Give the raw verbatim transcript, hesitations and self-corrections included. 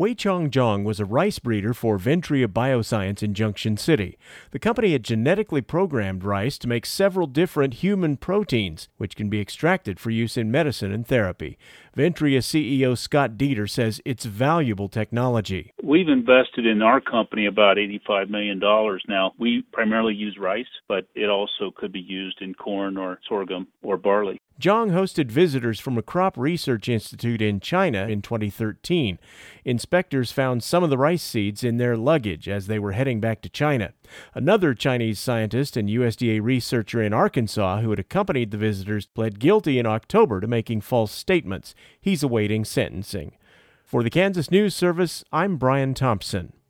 Wei-Chong Zhang was a rice breeder for Ventria Bioscience in Junction City. The company had genetically programmed rice to make several different human proteins, which can be extracted for use in medicine and therapy. Ventria C E O Scott Dieter says it's valuable technology. We've invested in our company about eighty-five million dollars now. We primarily use rice, but it also could be used in corn or sorghum or barley. Zhang hosted visitors from a crop research institute in China in twenty thirteen. Inspectors found some of the rice seeds in their luggage as they were heading back to China. Another Chinese scientist and U S D A researcher in Arkansas who had accompanied the visitors pled guilty in October to making false statements. He's awaiting sentencing. For the Kansas News Service, I'm Brian Thompson.